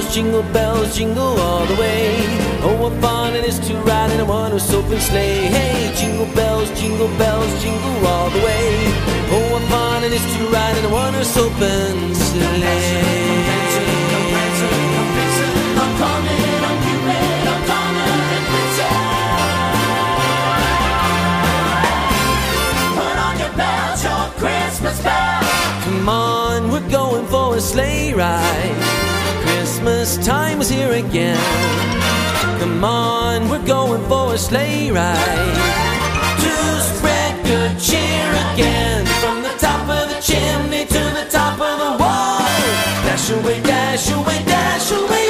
bells, jingle all the way. Oh, what fun it is to ride in a one-horse open sleigh. Hey, jingle bells, jingle all the way. Oh, what fun it is to ride in a one-horse open sleigh. I'm coming, I'm Cupid, I'm Donner and Princess. Put on your bells, your Christmas bells. Come on, we're going for a sleigh ride. Christmas time is here again. Come on, we're going for a sleigh ride. To spread good cheer again. From the top of the chimney to the top of the wall. Dash away, dash away, dash away,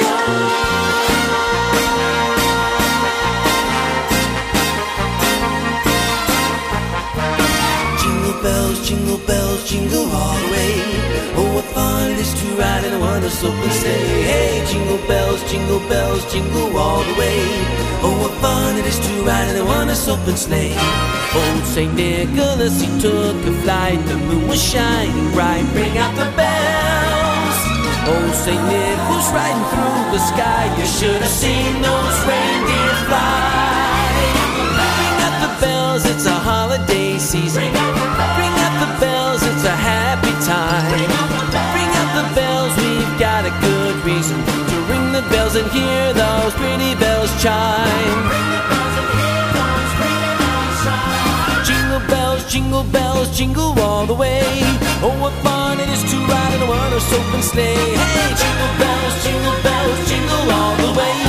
Jingle bells, jingle all the way. Oh, what fun it is to ride in a one-horse open sleigh. Hey, jingle bells, jingle all the way. Oh, what fun it is to ride in a one-horse open sleigh. Old St. Nicholas, he took a flight. The moon was shining bright. Bring out the bells. Old St. Nick was riding through the sky. You should have seen those reindeer fly. Bring out the bells, it's a holiday season. Bring out the bells, it's a happy time. Bring out the bells, we've got a good reason to ring the bells and hear those pretty bells chime. Jingle bells, jingle all the way. Oh, what fun it is to ride in a one-horse open sleigh. Hey, jingle bells, jingle all the way.